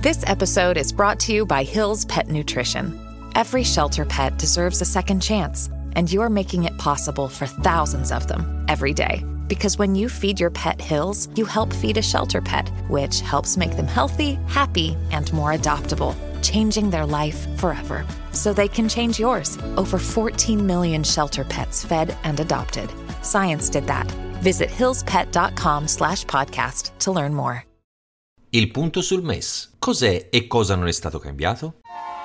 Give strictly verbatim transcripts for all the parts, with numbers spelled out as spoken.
This episode is brought to you by Hill's Pet Nutrition. Every shelter pet deserves a second chance, and you're making it possible for thousands of them every day. Because when you feed your pet Hill's, you help feed a shelter pet, which helps make them healthy, happy, and more adoptable, changing their life forever. So they can change yours. Over fourteen million shelter pets fed and adopted. Science did that. Visit hillspet.com slash podcast to learn more. Il punto sul M E S. Cos'è e cosa non è stato cambiato?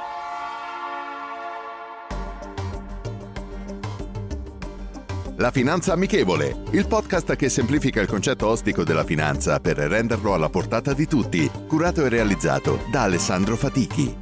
La Finanza Amichevole, il podcast che semplifica il concetto ostico della finanza per renderlo alla portata di tutti, curato e realizzato da Alessandro Fatichi.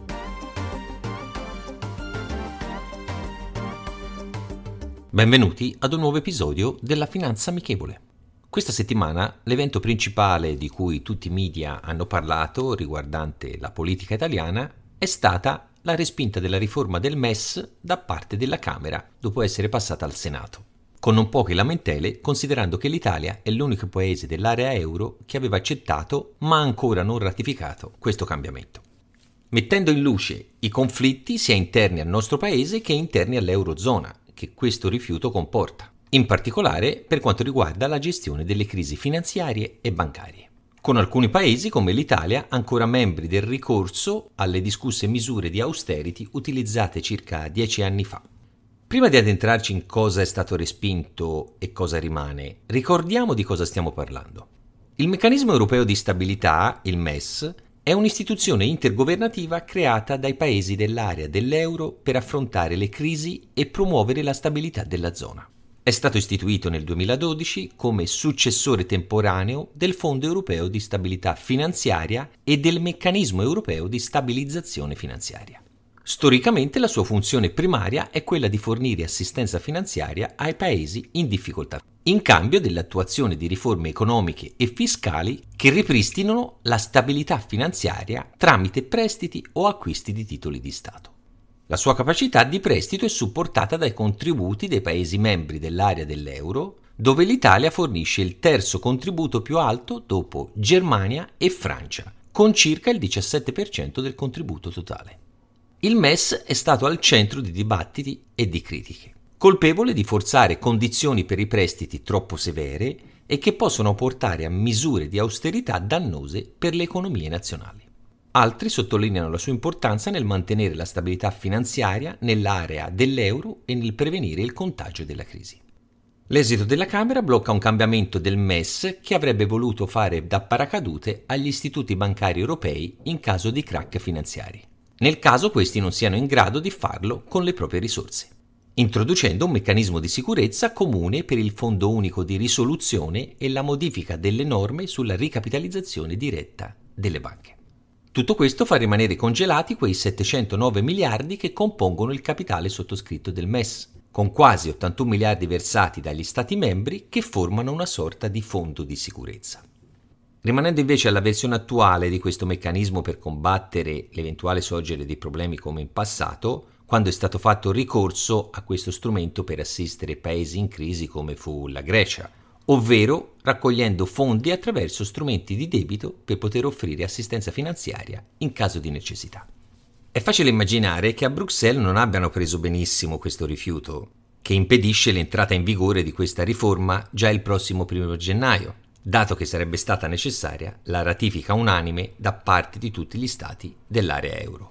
Benvenuti ad un nuovo episodio della Finanza Amichevole. Questa settimana l'evento principale di cui tutti i media hanno parlato riguardante la politica italiana è stata la respinta della riforma del M E S da parte della Camera dopo essere passata al Senato, con non poche lamentele considerando che l'Italia è l'unico paese dell'area euro che aveva accettato ma ancora non ratificato questo cambiamento, mettendo in luce i conflitti sia interni al nostro paese che interni all'Eurozona che questo rifiuto comporta, in particolare per quanto riguarda la gestione delle crisi finanziarie e bancarie, con alcuni paesi come l'Italia ancora membri del ricorso alle discusse misure di austerity utilizzate circa dieci anni fa. Prima di addentrarci in cosa è stato respinto e cosa rimane, ricordiamo di cosa stiamo parlando. Il Meccanismo Europeo di Stabilità, il M E S, è un'istituzione intergovernativa creata dai paesi dell'area dell'euro per affrontare le crisi e promuovere la stabilità della zona. È stato istituito nel duemiladodici come successore temporaneo del Fondo Europeo di Stabilità Finanziaria e del Meccanismo Europeo di Stabilizzazione Finanziaria. Storicamente la sua funzione primaria è quella di fornire assistenza finanziaria ai paesi in difficoltà, in cambio dell'attuazione di riforme economiche e fiscali che ripristinano la stabilità finanziaria tramite prestiti o acquisti di titoli di Stato. La sua capacità di prestito è supportata dai contributi dei Paesi membri dell'area dell'euro, dove l'Italia fornisce il terzo contributo più alto dopo Germania e Francia, con circa il diciassette per cento del contributo totale. Il M E S è stato al centro di dibattiti e di critiche, colpevole di forzare condizioni per i prestiti troppo severe e che possono portare a misure di austerità dannose per le economie nazionali. Altri sottolineano la sua importanza nel mantenere la stabilità finanziaria nell'area dell'euro e nel prevenire il contagio della crisi. L'esito della Camera blocca un cambiamento del M E S che avrebbe voluto fare da paracadute agli istituti bancari europei in caso di crack finanziari, nel caso questi non siano in grado di farlo con le proprie risorse, introducendo un meccanismo di sicurezza comune per il Fondo Unico di Risoluzione e la modifica delle norme sulla ricapitalizzazione diretta delle banche. Tutto questo fa rimanere congelati quei settecentonove miliardi che compongono il capitale sottoscritto del M E S, con quasi ottantuno miliardi versati dagli Stati membri che formano una sorta di fondo di sicurezza. Rimanendo invece alla versione attuale di questo meccanismo per combattere l'eventuale sorgere di problemi come in passato, quando è stato fatto ricorso a questo strumento per assistere paesi in crisi come fu la Grecia, ovvero raccogliendo fondi attraverso strumenti di debito per poter offrire assistenza finanziaria in caso di necessità. È facile immaginare che a Bruxelles non abbiano preso benissimo questo rifiuto, che impedisce l'entrata in vigore di questa riforma già il prossimo primo gennaio, dato che sarebbe stata necessaria la ratifica unanime da parte di tutti gli stati dell'area euro.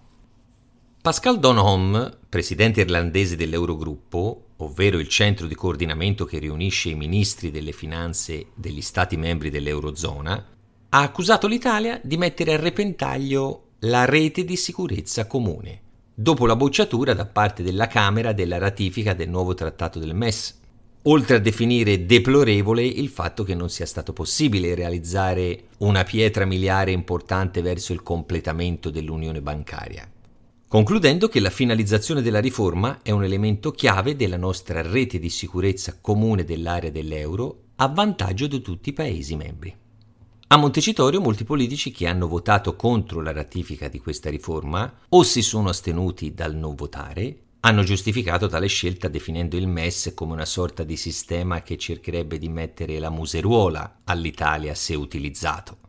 Pascal Donohoe, presidente irlandese dell'Eurogruppo, ovvero il centro di coordinamento che riunisce i ministri delle finanze degli stati membri dell'Eurozona, ha accusato l'Italia di mettere a repentaglio la rete di sicurezza comune, dopo la bocciatura da parte della Camera della ratifica del nuovo trattato del M E S, oltre a definire deplorevole il fatto che non sia stato possibile realizzare una pietra miliare importante verso il completamento dell'unione bancaria, concludendo che la finalizzazione della riforma è un elemento chiave della nostra rete di sicurezza comune dell'area dell'euro a vantaggio di tutti i Paesi membri. A Montecitorio molti politici che hanno votato contro la ratifica di questa riforma o si sono astenuti dal non votare, hanno giustificato tale scelta definendo il M E S come una sorta di sistema che cercherebbe di mettere la museruola all'Italia se utilizzato,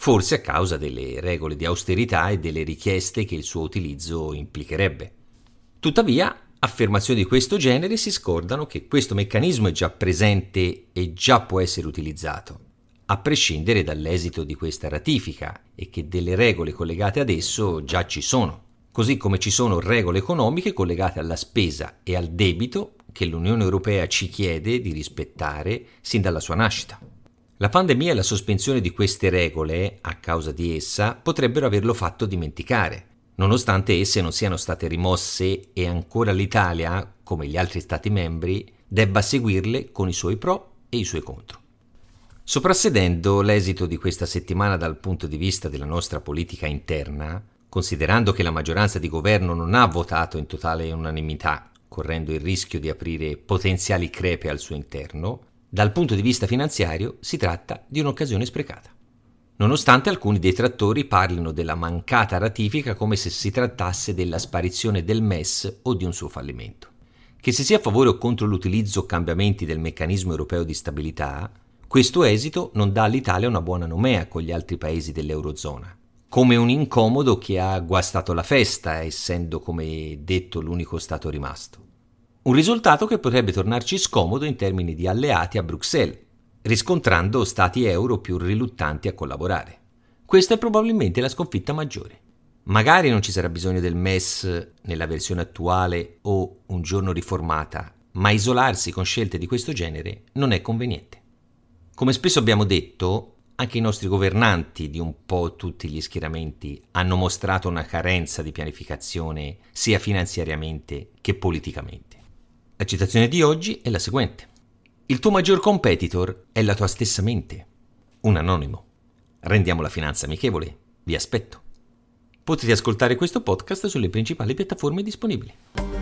forse a causa delle regole di austerità e delle richieste che il suo utilizzo implicherebbe. Tuttavia, affermazioni di questo genere si scordano che questo meccanismo è già presente e già può essere utilizzato, a prescindere dall'esito di questa ratifica, e che delle regole collegate ad esso già ci sono, così come ci sono regole economiche collegate alla spesa e al debito che l'Unione Europea ci chiede di rispettare sin dalla sua nascita. La pandemia e la sospensione di queste regole, a causa di essa, potrebbero averlo fatto dimenticare, nonostante esse non siano state rimosse e ancora l'Italia, come gli altri Stati membri, debba seguirle con i suoi pro e i suoi contro. Soprassedendo l'esito di questa settimana dal punto di vista della nostra politica interna, considerando che la maggioranza di governo non ha votato in totale unanimità, correndo il rischio di aprire potenziali crepe al suo interno, dal punto di vista finanziario si tratta di un'occasione sprecata. Nonostante alcuni detrattori parlino della mancata ratifica come se si trattasse della sparizione del M E S o di un suo fallimento. Che si sia a favore o contro l'utilizzo o cambiamenti del meccanismo europeo di stabilità, questo esito non dà all'Italia una buona nomea con gli altri paesi dell'Eurozona, come un incomodo che ha guastato la festa, essendo, come detto, l'unico Stato rimasto. Un risultato che potrebbe tornarci scomodo in termini di alleati a Bruxelles, riscontrando Stati euro più riluttanti a collaborare. Questa è probabilmente la sconfitta maggiore. Magari non ci sarà bisogno del M E S nella versione attuale o un giorno riformata, ma isolarsi con scelte di questo genere non è conveniente. Come spesso abbiamo detto, anche i nostri governanti di un po' tutti gli schieramenti hanno mostrato una carenza di pianificazione sia finanziariamente che politicamente. La citazione di oggi è la seguente. Il tuo maggior competitor è la tua stessa mente. Un anonimo. Rendiamo la finanza amichevole. Vi aspetto. Potete ascoltare questo podcast sulle principali piattaforme disponibili.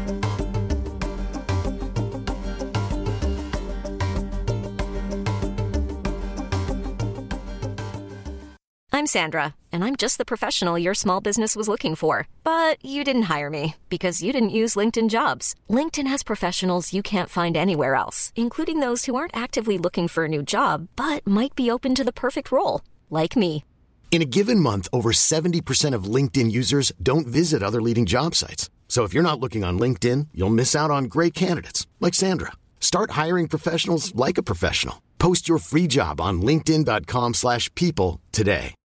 I'm Sandra, and I'm just the professional your small business was looking for. But you didn't hire me because you didn't use LinkedIn Jobs. LinkedIn has professionals you can't find anywhere else, including those who aren't actively looking for a new job, but might be open to the perfect role, like me. In a given month, over seventy percent of LinkedIn users don't visit other leading job sites. So if you're not looking on LinkedIn, you'll miss out on great candidates, like Sandra. Start hiring professionals like a professional. Post your free job on linkedin dot com slash people today.